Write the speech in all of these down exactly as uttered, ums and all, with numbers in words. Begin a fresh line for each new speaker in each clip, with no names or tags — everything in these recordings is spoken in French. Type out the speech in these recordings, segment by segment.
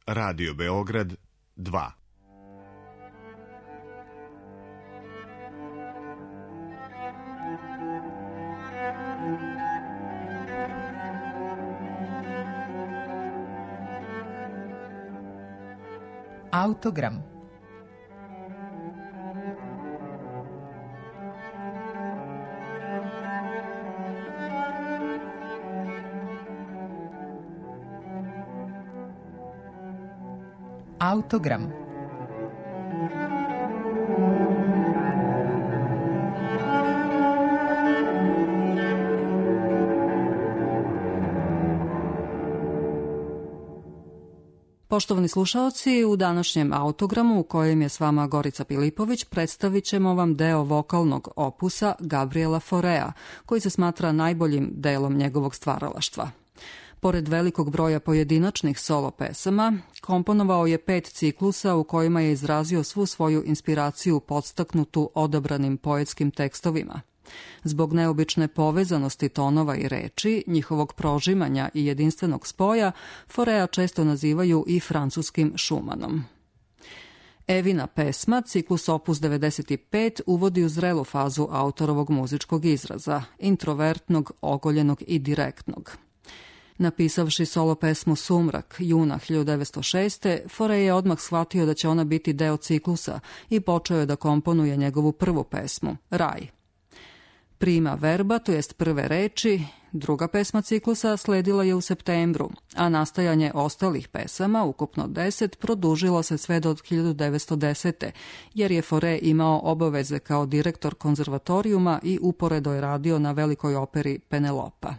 Radio Beograd dva.
Autogram. Autogram.
Poštovani slušaoci, u današnjem autogramu u kojem je s vama Gorica Pilipović predstavit ćemo vam deo vokalnog opusa Gabriela Faurea, koji se smatra najboljim delom njegovog stvaralaštva. Pored velikog broja pojedinačnih solo pesama, komponovao je pet ciklusa u kojima je izrazio svu svoju inspiraciju podstaknutu odabranim poetskim tekstovima. Zbog neobične povezanosti tonova i reči, njihovog prožimanja i jedinstvenog spoja, Faurea često nazivaju i francuskim Schumannom. Evina pesma, ciklus opus devedeset pet, uvodi u zrelu fazu autorovog muzičkog izraza, introvertnog, ogoljenog i direktnog. Napisavši solo pesmu Sumrak, juna hiljadu devetsto šeste. Faurea je odmah shvatio da će ona biti deo ciklusa i počeo je da komponuje njegovu prvu pesmu, Raj. Prima verba, to jest prve reči, druga pesma ciklusa, sledila je u septembru, a nastajanje ostalih pesama, ukupno deset, produžilo se sve do hiljadu devetsto desete. jer je Faurea imao obaveze kao direktor konzervatorijuma i uporedo je radio na velikoj operi Penelopa.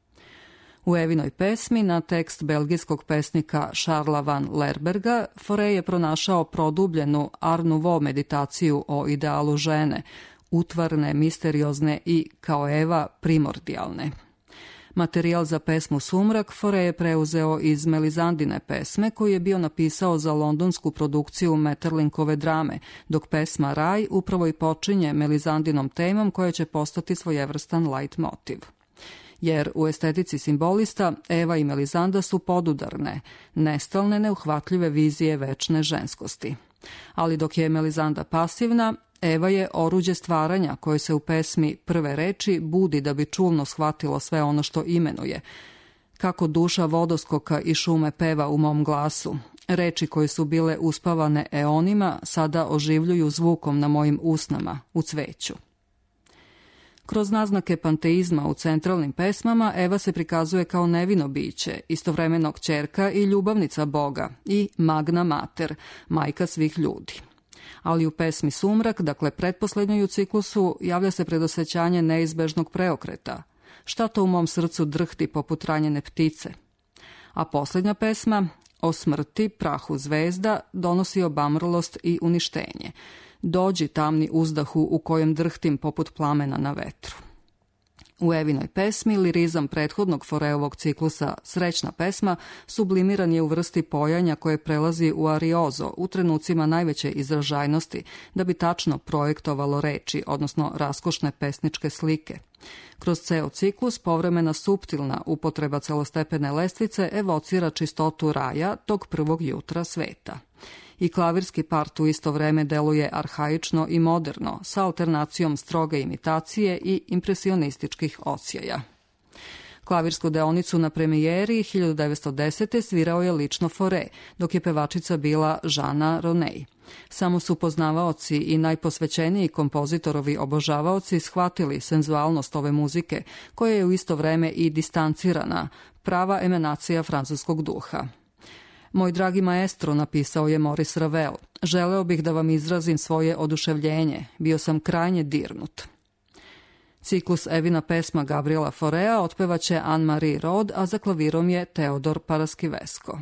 U Evinoj pesmi, na tekst belgijskog pesnika Charlesa van Lerberga, Faurea je pronašao produbljenu Art Nouveau meditaciju o idealu žene, utvarne, misteriozne i, kao Eva, primordijalne. Materijal za pesmu Sumrak Faurea je preuzeo iz Melisandine pesme, koju je bio napisao za londonsku produkciju Metterlinkove drame, dok pesma Raj upravo i počinje Melisandinom temom koja će postati svojevrstan leitmotiv. Jer u estetici simbolista Eva i Melisanda su podudarne, nestalne, neuhvatljive vizije večne ženskosti. Ali dok je Melisanda pasivna, Eva je oruđe stvaranja koje se u pesmi prve reči budi da bi čulno shvatilo sve ono što imenuje. Kako duša vodoskoka i šume peva u mom glasu, reči koje su bile uspavane eonima sada oživljuju zvukom na mojim usnama, u cveću. Kroz naznake panteizma u centralnim pesmama Eva se prikazuje kao nevino biće, istovremeno kćerka i ljubavnica Boga i magna mater, majka svih ljudi. Ali u pesmi Sumrak, dakle pretposlednjoj u ciklusu, javlja se predosjećanje neizbežnog preokreta. Šta to u mom srcu drhti poput ranjene ptice? A posljednja pesma, o smrti, prahu zvezda, donosi obamrlost i uništenje. Dođi tamni uzdahu u kojem drhtim poput plamena na vetru. U Evinoj pesmi, lirizam prethodnog Faureovog ciklusa Srećna pesma sublimiran je u vrsti pojanja koje prelazi u ariozo u trenucima najveće izražajnosti da bi tačno projektovalo reči, odnosno raskošne pesničke slike. Kroz ceo ciklus povremena suptilna upotreba celostepene lestvice evocira čistotu raja tog prvog jutra sveta. I klavirski part u isto vreme deluje arhaično i moderno, sa alternacijom stroge imitacije i impresionističkih osjeja. Klavirsku deonicu na premijeri hiljadu devetsto desete. svirao je lično Faurea, dok je pevačica bila Žana Roney. Samo su poznavaoci i najposvećeniji kompozitorovi obožavaoci shvatili senzualnost ove muzike, koja je u isto vreme i distancirana, prava emanacija francuskog duha. Moj dragi maestro, napisao je Maurice Ravel, želeo bih da vam izrazim svoje oduševljenje, bio sam krajnje dirnut. Ciklus Evina pesma Gabriela Faurea otpevaće Anne-Marie Rod, a za klavirom je Teodor Paraskivesko.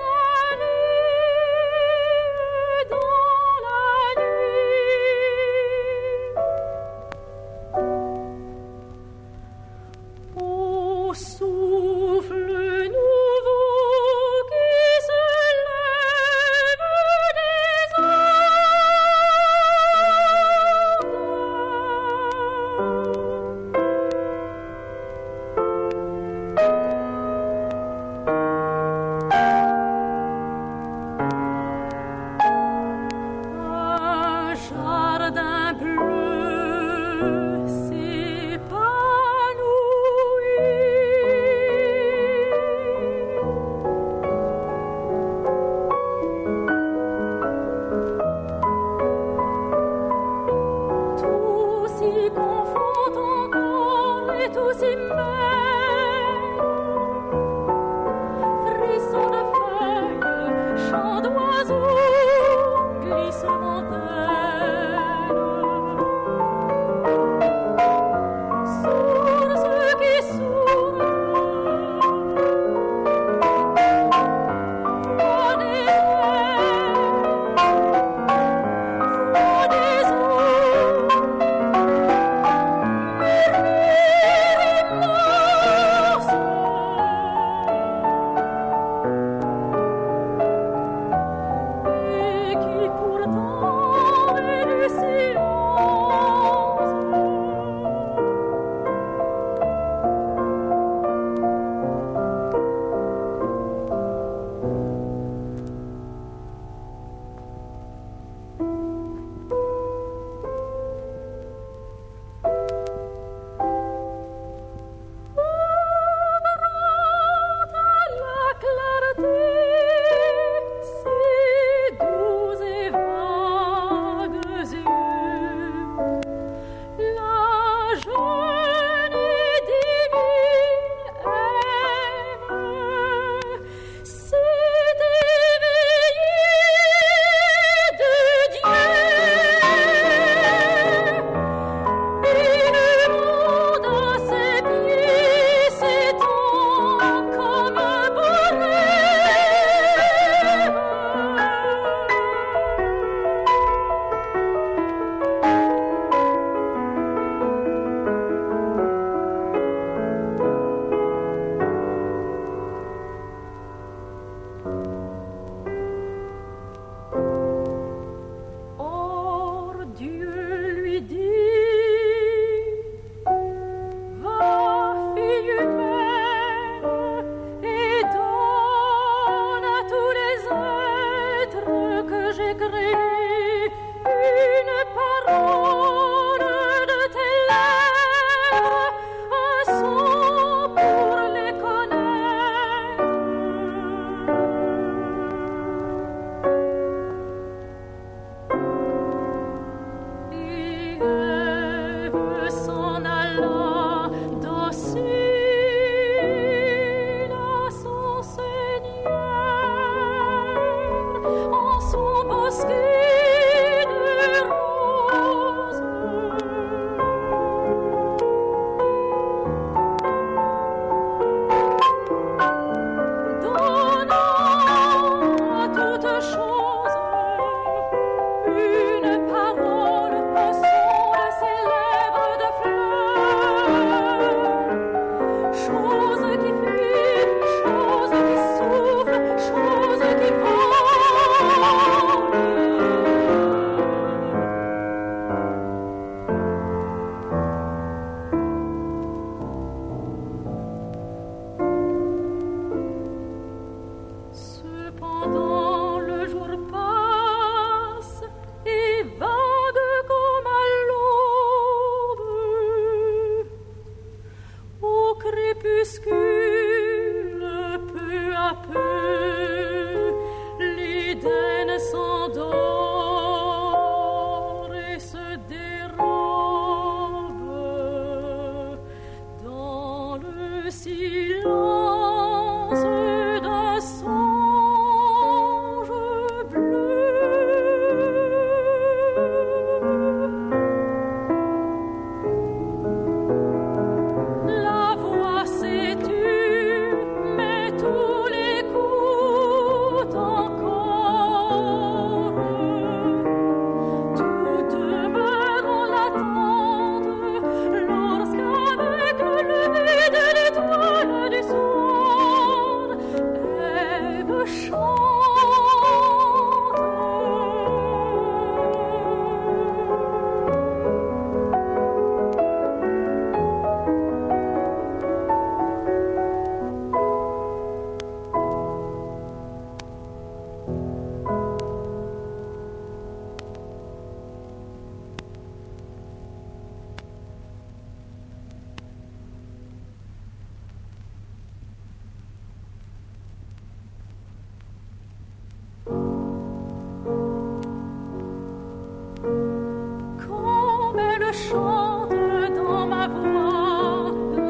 Dans la nuit
chante dans ma voix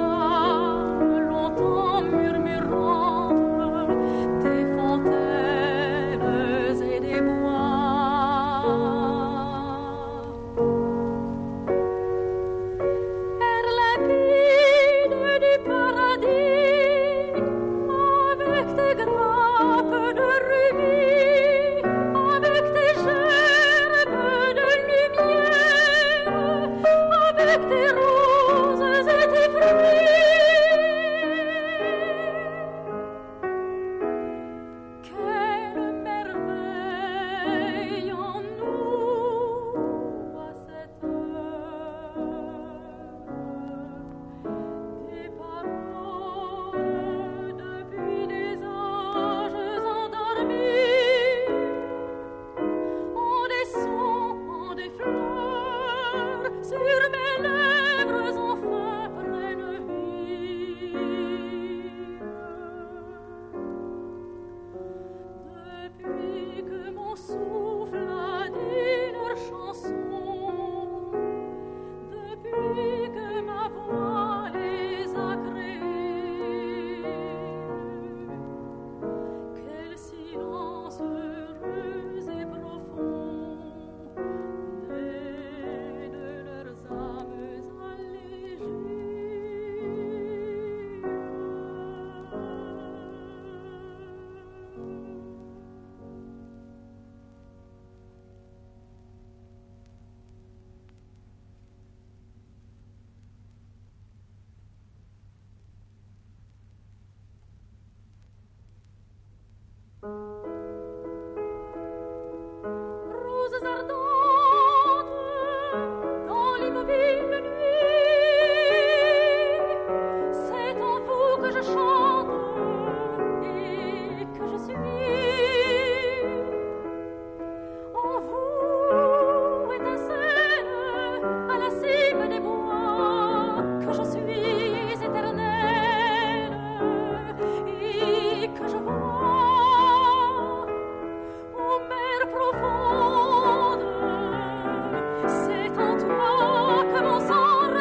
C'est en toi que mon sang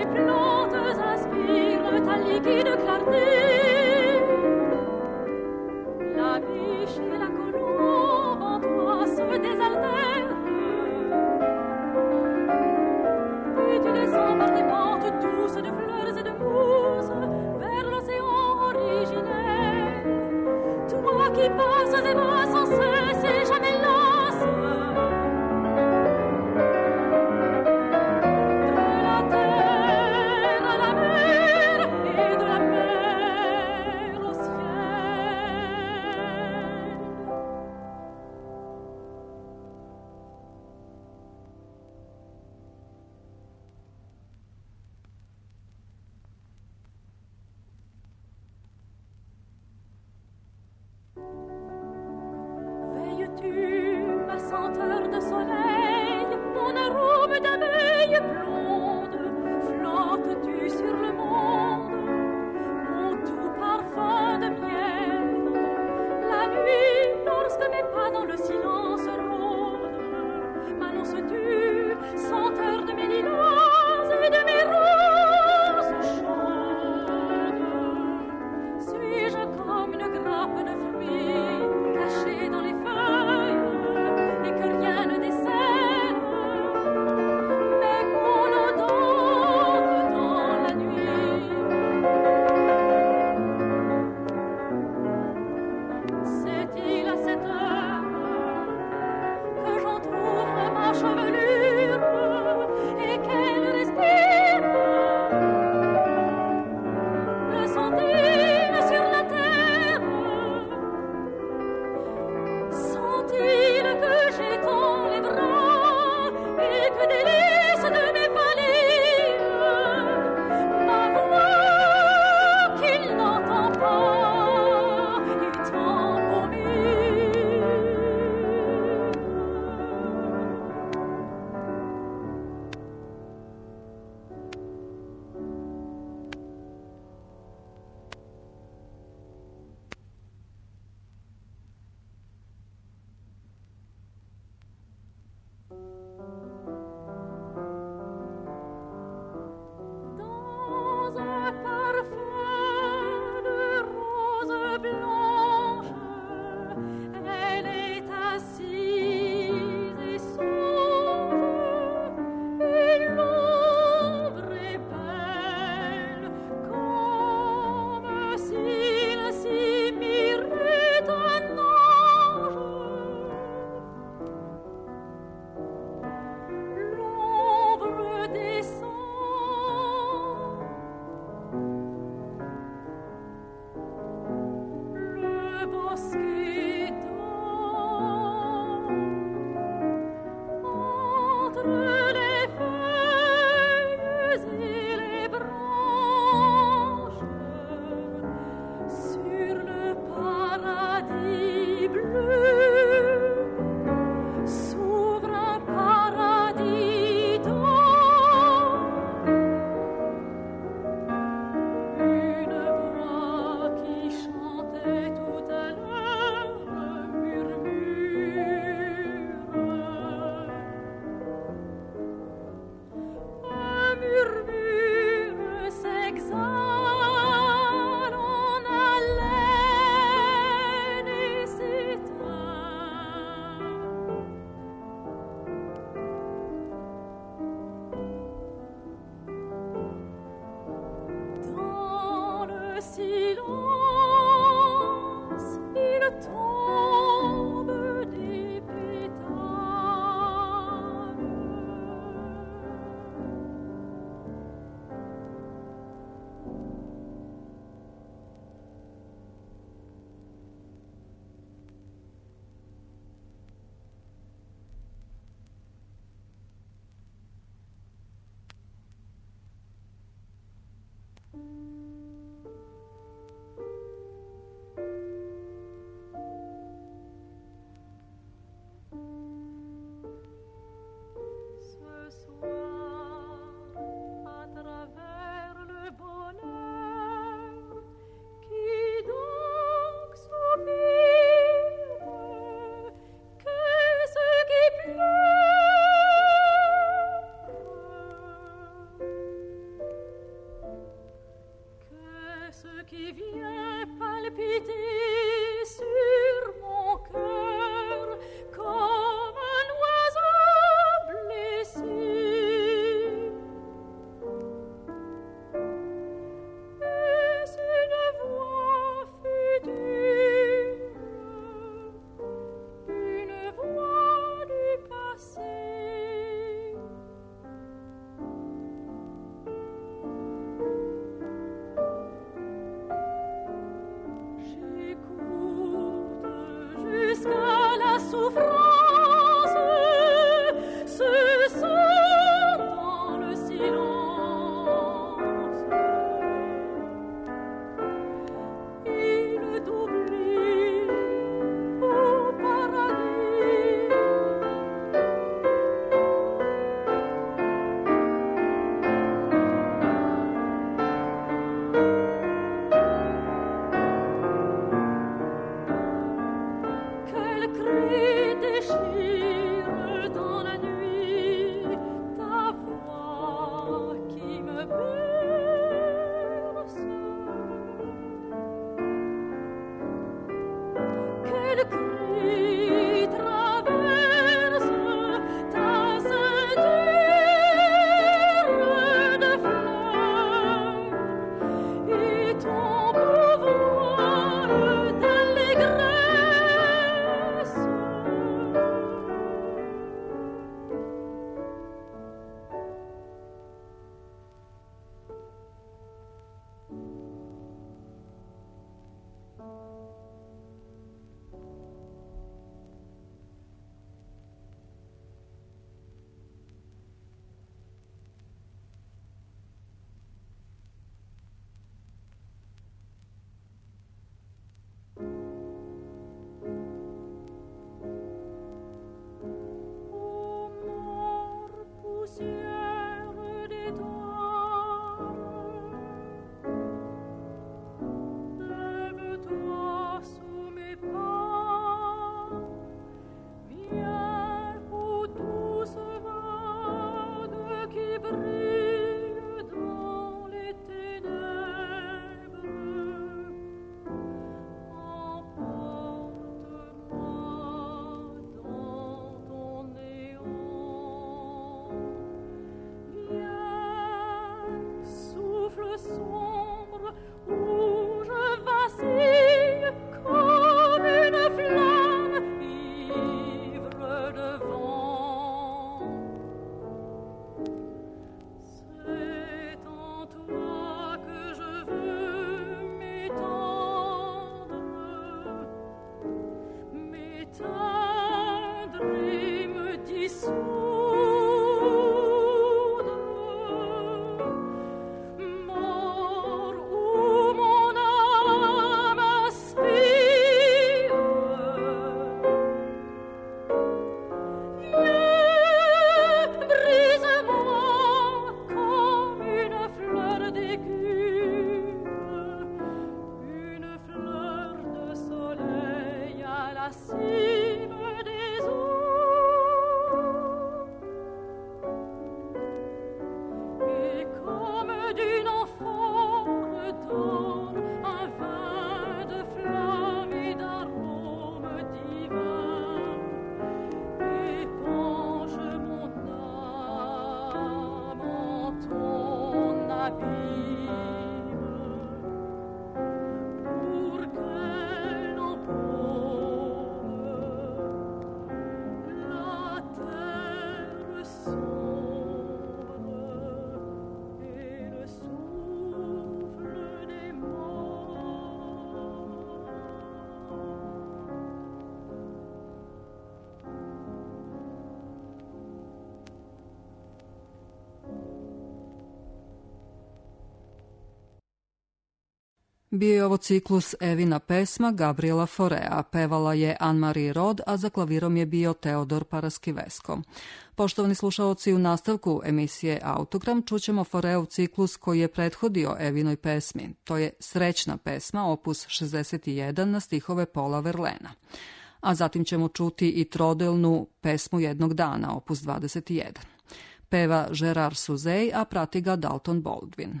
Bio je ovo ciklus Evina pesma Gabriela Forea, pevala je Anne-Marie Rod, a za klavirom je bio Teodor Paraskivesko. Poštovani slušaoci, u nastavku emisije Autogram čućemo Foreov ciklus koji je prethodio Evinoj pesmi. To je Srećna pesma, opus šezdeset jedan na stihove Paula Verlaina. A zatim ćemo čuti i trodelnu pesmu Jednog dana, opus dvadeset jedan. Peva Gerard Souzay, a prati ga Dalton Baldwin.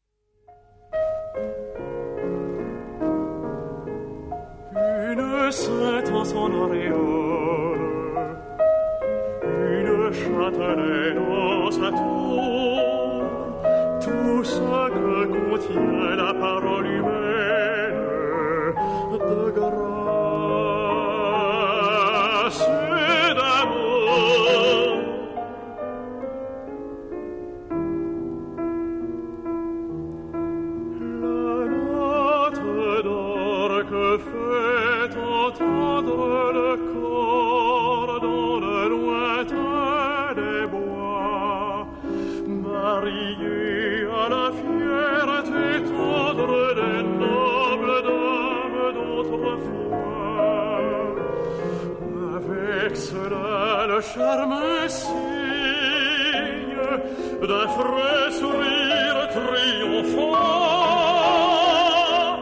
Une sainte en son auréole, une châtelaine en sa tour, tout ce que contient la parole humaine de grâce et d'amour. La note d'or que fait entendre le corps cela le charme signe d'un frais sourire triomphant,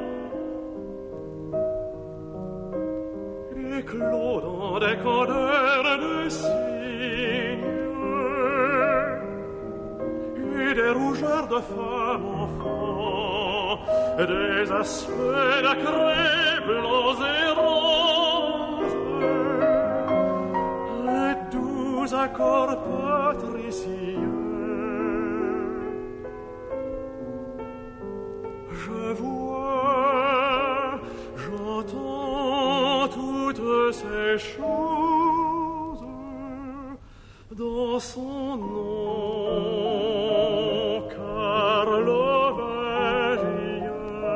éclodant des candeurs de cygne et des rougeurs de femme enfant, des aspects nacrés blancs et roses, et doux accords patriciens. Je vois, j'entends toutes ces choses dans son nom, Carlovagien.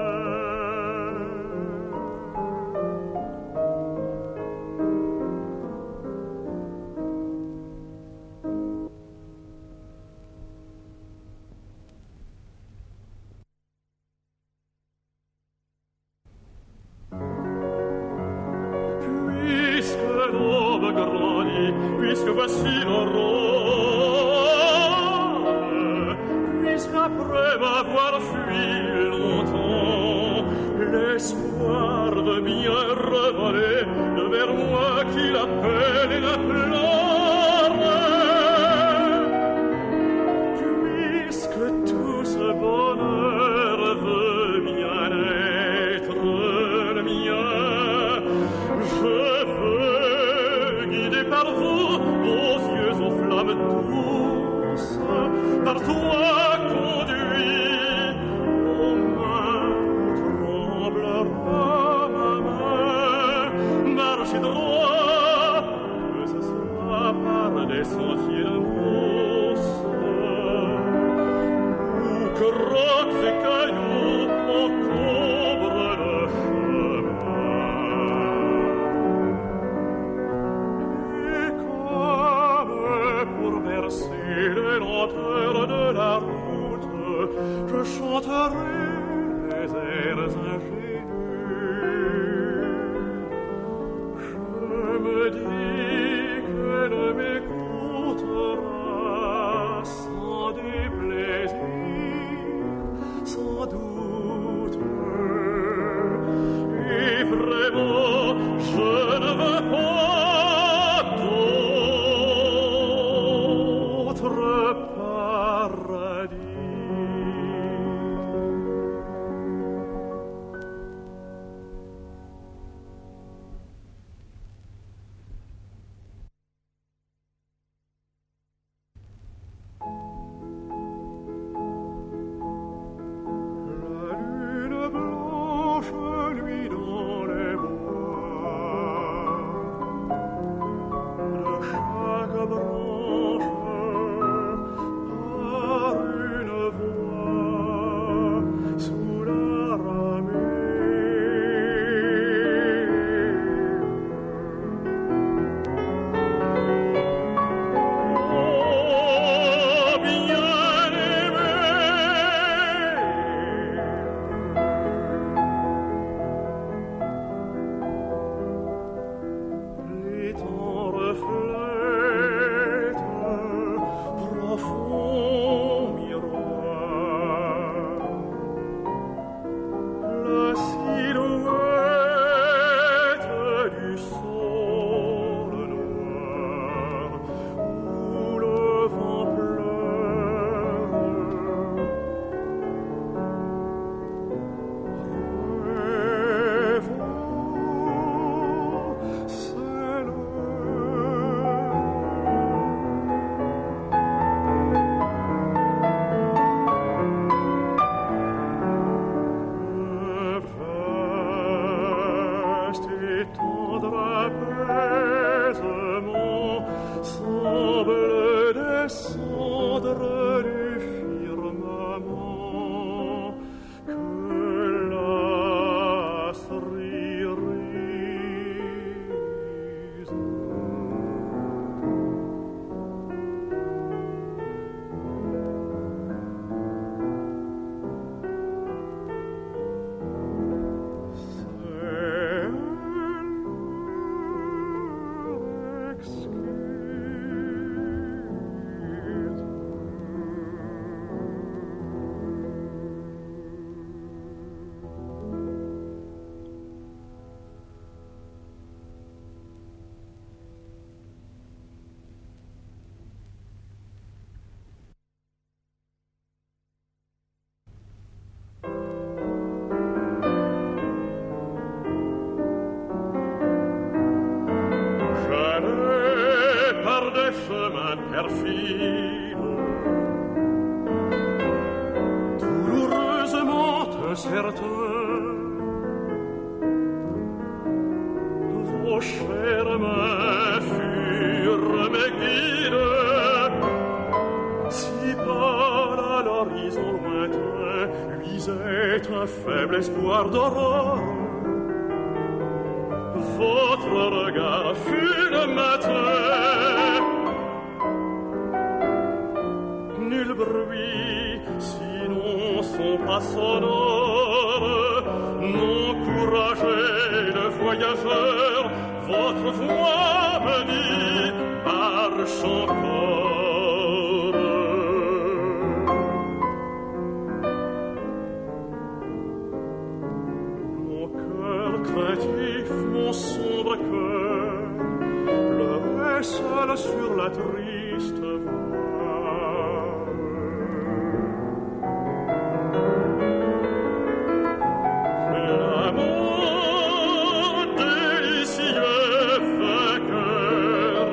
Puisque l'aube grandit, puisque voici l'aurore, puisqu'après m'avoir fui longtemps, l'espoir de bien revoler de vers moi qui l'appelle et l'implore, puisque tout ce bonheur veut bien être le mien, je veux guider par vous, vos yeux aux flammes douces, par toi conduit, aux mains tremblera ma main, marchez droit, que ce soit par des sentiers de mousse, ou que rocs et cailloux encombrent le chemin. Et comme pour bercer les lenteurs de la route, je chanterai les airs ingénus. Je me dis qu'elle m'écoutera sans déplaisir, sans doute. Et vraiment, je ne veux pas d'autre paradis. chemins perfides. Douloureusement incertain, vos chères mains furent mes guides. Si pâle à l'horizon lointain luisait un faible espoir d'aurore, votre regard fut le matin. Nul bruit, sinon son pas sonore, n'encourageait le voyageur. Votre voix me dit, marche encore. Mon cœur craintif, mon sombre cœur, pleurait seul sur la triste voie. L'amour délicieux vainqueur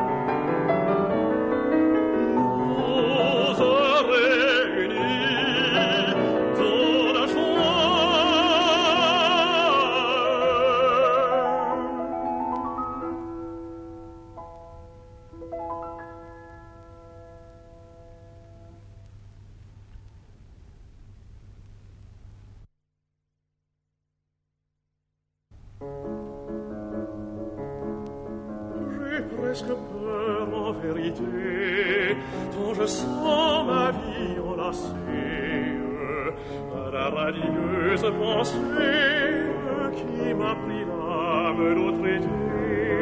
nous a réunis dans la J'ai presque peur en vérité, tant je sens ma vie enlacée à la radieuse pensée qui m'a pris l'âme l'autre été.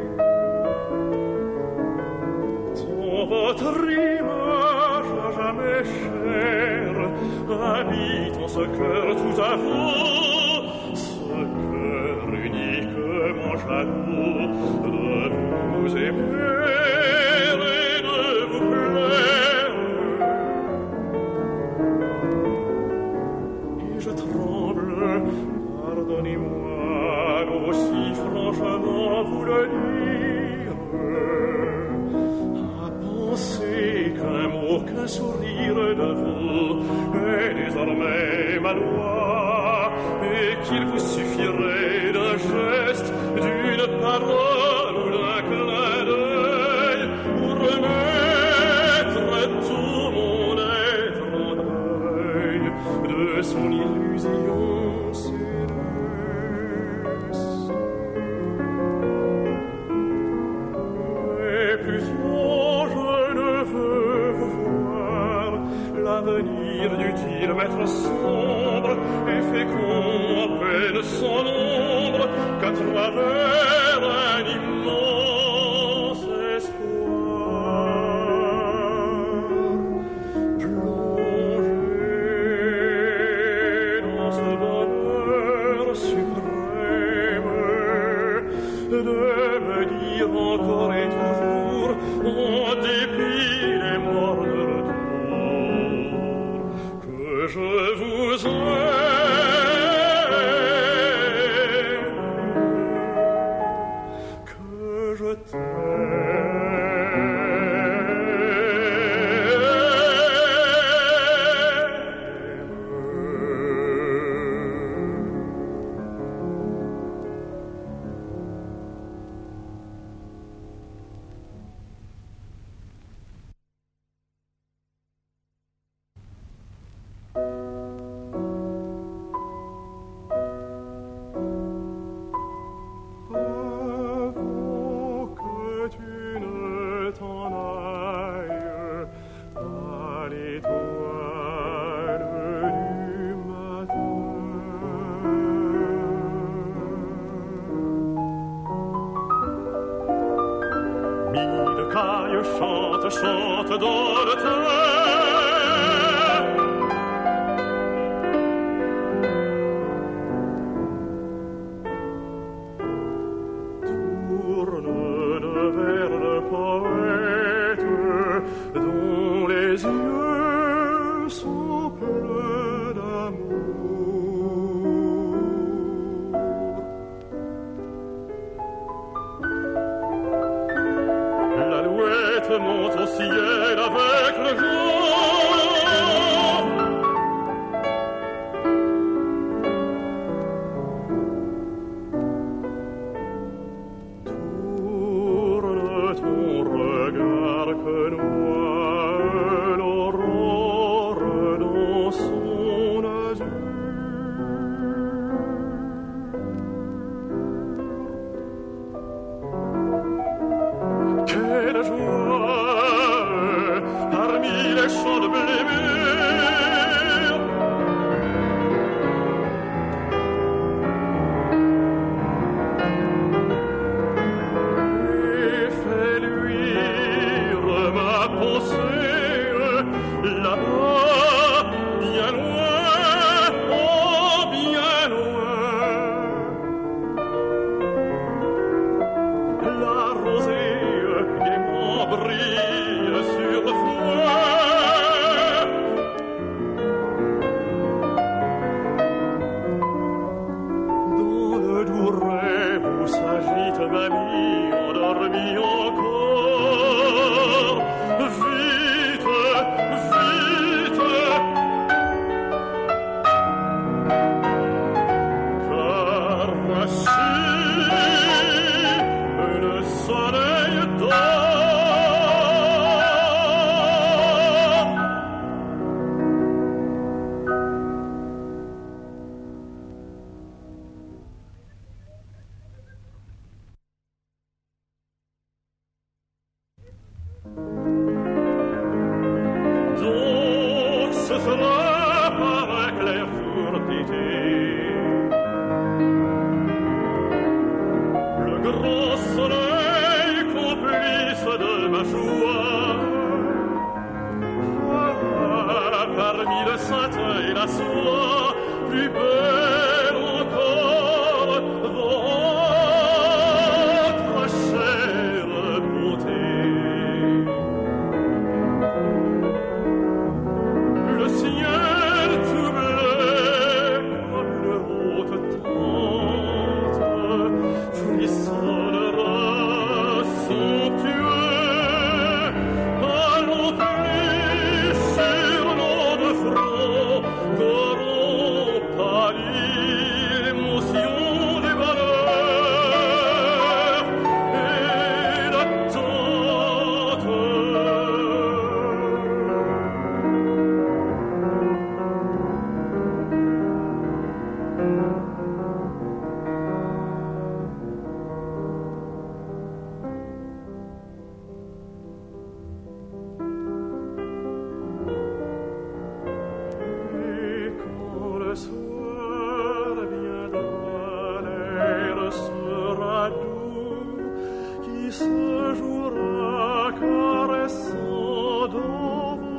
Dans votre image à jamais chère habite en ce cœur tout à vous, ce cœur uniquement jaloux de vous aimer et de vous plaire. Et je tremble, pardonnez-moi aussi franchement vous le dire, à penser qu'un mot, qu'un sourire de vous est désormais ma loi, et qu'il vous suffirait d'un geste, d'une parole ou d'un clin d'œil pour remettre tout mon être en deuil de son illusion céleste. Et plutôt je ne veux vous voir, l'avenir dût-il m'être sombre et fécond à peine sans nombre, qu'à travers un immense espoir, plongé dans ce bonheur suprême, de me dire encore et toujours, en dépit des morts de retour, que je vous aime. Chante, chante dans le terre. Tourne de vers le poète dont les yeux sont pleins d'amour. L'alouette monte au ciel avec le jour. Tourne ton regard que noie l'aurore dans son azur. Quelle joie parmi les champs de blé mûr. Et fais luire ma pensée là-bas, bien loin, oh bien loin. La rosée gaiement brille sur le fouet. Dans le doux rêve où s'agite ma vie endormie encore. Vite, vite, car voici le soleil dort. Donc ce sera par un clair jour d'été. Le grand soleil complice de ma joie. Ah, parmi le satin et la soie, plus belle encore votre chère beauté. Le ciel tout bleu comme le haute tente frissonnera somptueux. Allons plus sur nos deux fronts, qu'auront pâli l'émotion des valeurs et l'attente. Et quand le soir viendra, l'air sera doux, qui se jouera caressant dans vos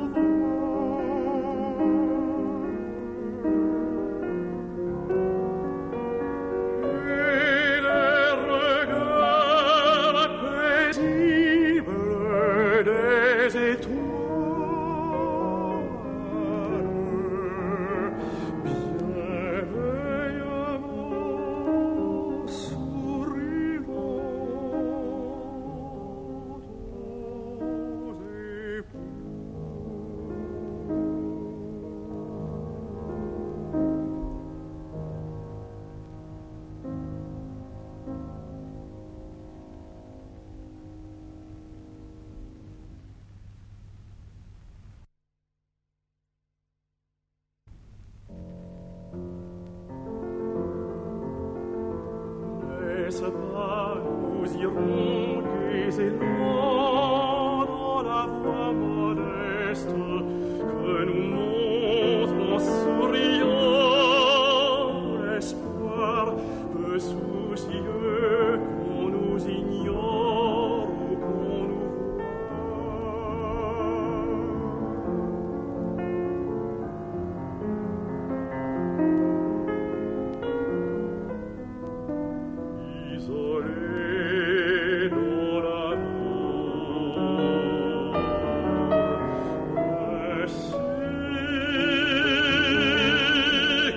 bras. Et les regards paisibles des étoiles bienveillamment souriant aux N'est-ce pas, nous irons gais et loin dans la voie modeste que nous montre en souriant l'espoir peu soucieux qu'on nous ignore ou qu'on nous isolé dans l'amour. Ainsi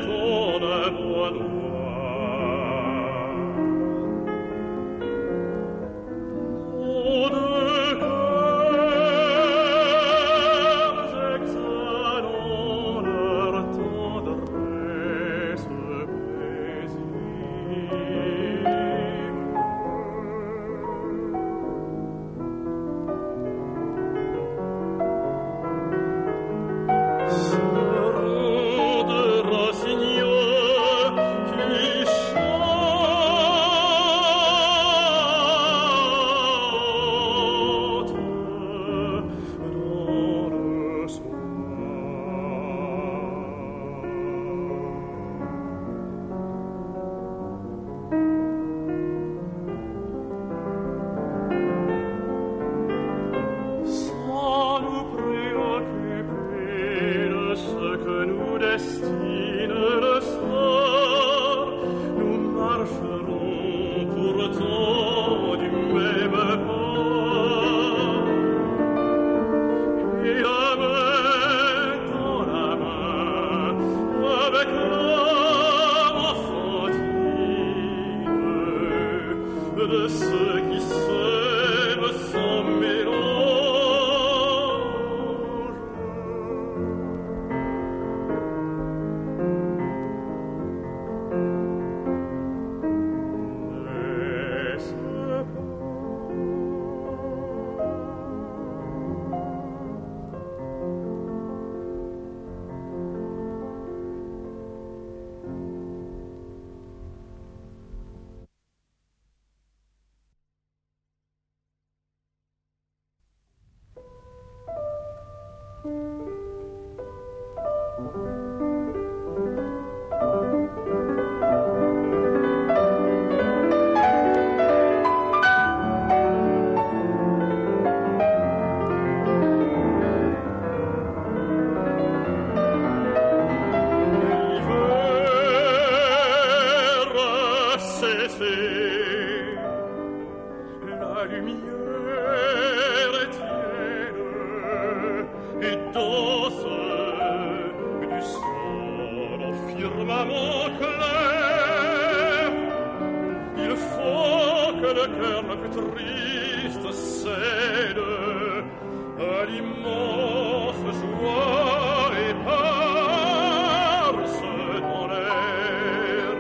La lumière est tiède et douce du sol au firmament clair. Il faut que le cœur le plus triste cède à l'immense joie et parse dans l'air.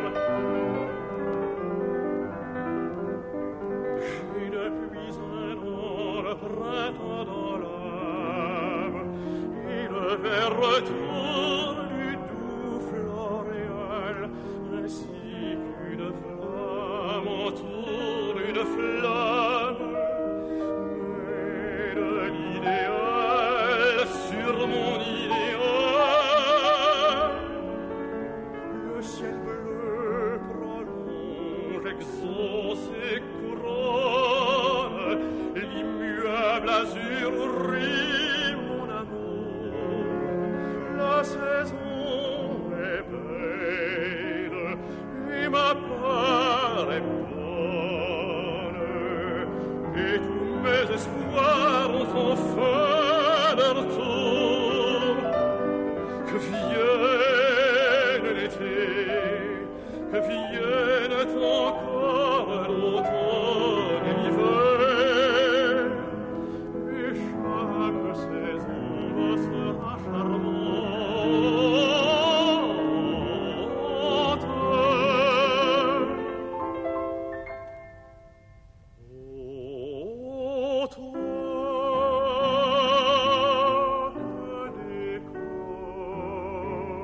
Et depuis un an le printemps dans l'âme et le vert retour du doux floréal, ainsi qu'une flamme entoure une flamme, mais de l'idéal sur mon idéal. Le ciel bleu prolonge, exauce et couronne l'immuable azur rit mon amour. La saison est belle et ma part est bonne, et tous mes espoirs ont enfin leur tour. Que vienne l'été, que vienne encore l'automne et l'hiver, et chaque saison sera charmante. Ô toi que décore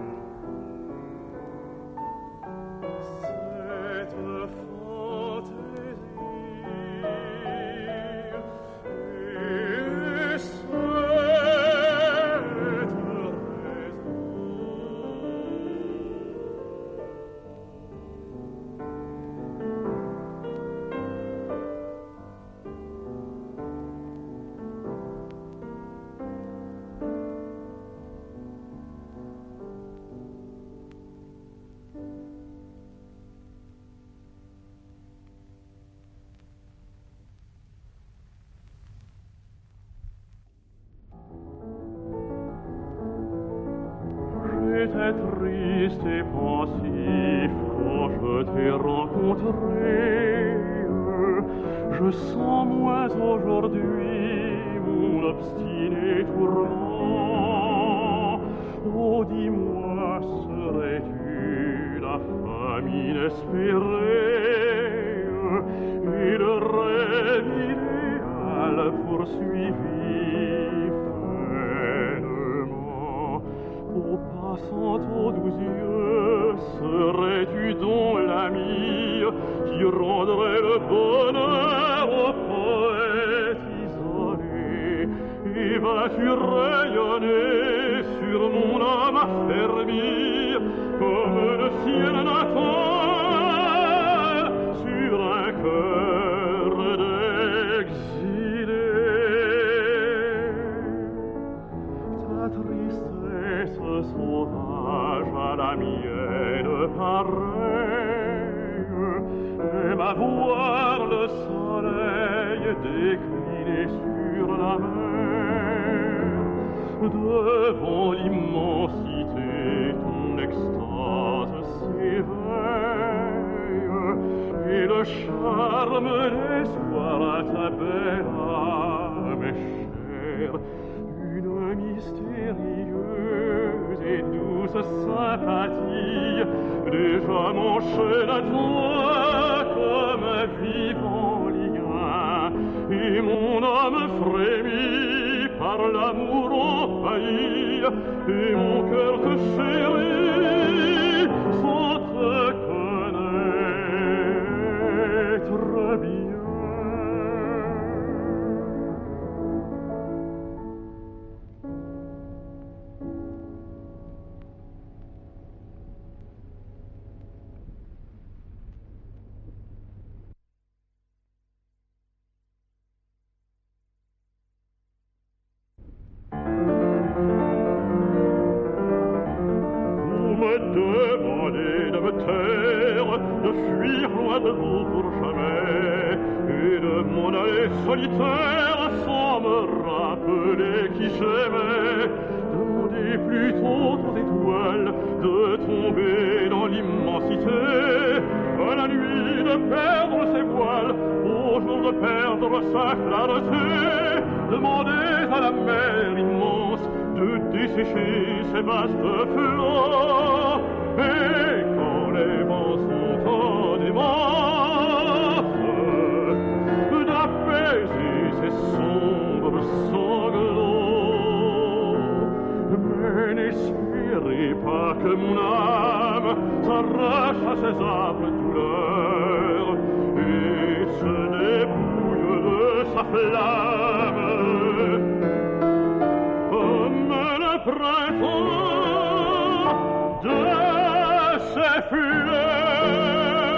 cette fantaisie et cette raison. J'étais triste et pensif quand je t'ai rencontré. Je sens moins aujourd'hui mon obstiné tourment. Oh, dis-moi, serais-tu la femme inespérée et le rêve idéal poursuivi vainement? Ô passant aux doux yeux, serais-tu donc l'ami qui rendrait le bonheur au poète isolé? Et vas-tu rayonner sur mon âme affermie comme le ciel natal sur un cœur d'exilé? Ta tristesse sauvage à la mienne pareille aime à voir le soleil décliner sur la mer. Devant l'immensité ton extase s'éveille et le charme des soirs à ta belle âme est cher. Une mystérieuse et douce sympathie déjà m'enchaîne à toi comme un vivant lien, et mon âme frémit par l'amour envahi, et mon cœur te chérit sans te connaître bien. m'en aller solitaire sans me rappeler qui j'aimais. Demander plutôt aux étoiles de tomber dans l'immensité, à la nuit de perdre ses voiles, au jour de perdre sa clarté. Demander à la mer immense de dessécher ses vastes flots, et quand les vents sont en démence, d'apaiser ces sombres sanglots. Mais n'espérez pas que mon âme s'arrache à ces âpres douleurs et se dépouille de sa flamme. Comme le printemps de ses fleurs.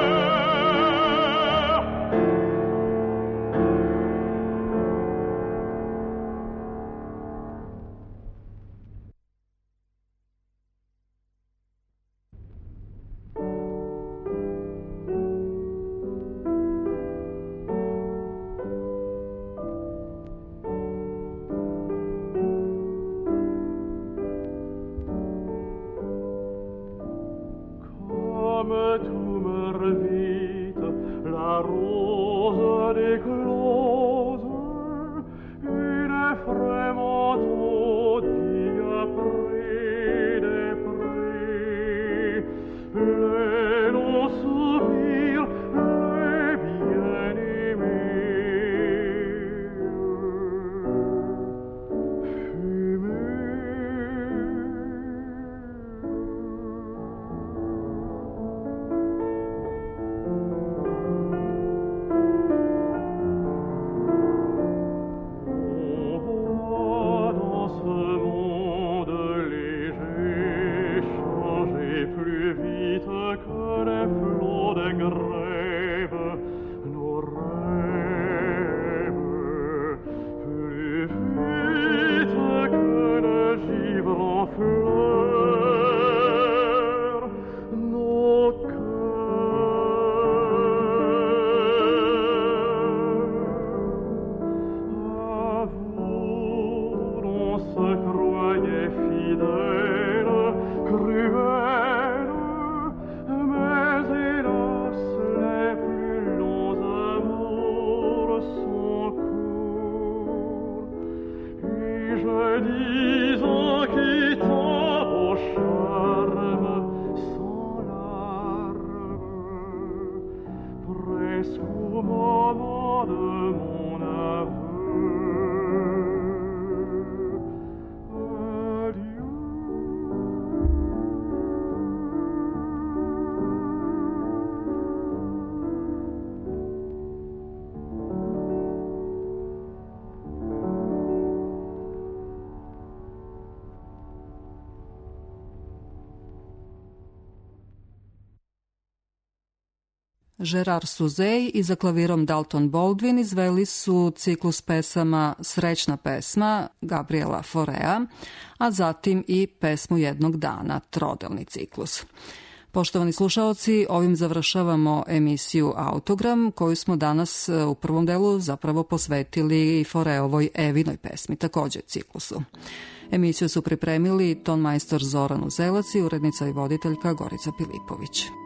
Gerard Souzej i za klavirom Dalton Baldwin izveli su ciklus pesama Srećna pesma Gabriela Faurea, a zatim i pesmu Jednog dana, trodelni ciklus. Poštovani slušaoci, ovim završavamo emisiju Autogram, koju smo danas u prvom delu zapravo posvetili Faureovoj Evinoj pesmi, takođe ciklusu. Emisiju su pripremili tonmajstor Zoran Uzelac i urednica i voditeljka Gorica Pilipović.